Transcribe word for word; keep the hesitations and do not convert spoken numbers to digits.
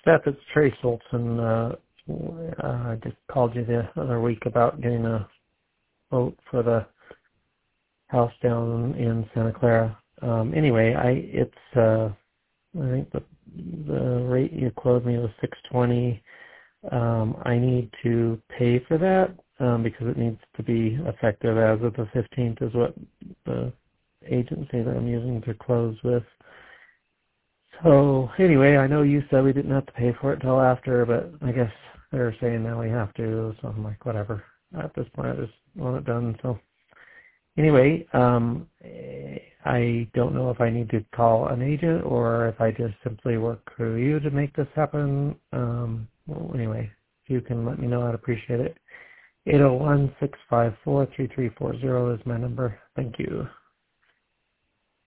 Steph, it's Trey Solton. Uh, uh, I just called you the other week about getting a vote for the house down in Santa Clara. Um, anyway, I it's uh, I think the the rate you quoted me was six twenty. Um, I need to pay for that um, because it needs to be effective as of the fifteenth, is what the agency that I'm using to close with. So anyway, I know you said we didn't have to pay for it till after, but I guess they're saying now we have to, so I'm like, whatever. At this point, I just want it done. So anyway, um, eh, I don't know if I need to call an agent or if I just simply work through you to make this happen. Um, well, anyway, if you can let me know, I'd appreciate it. eight oh one, six five four, three three four zero is my number. Thank you.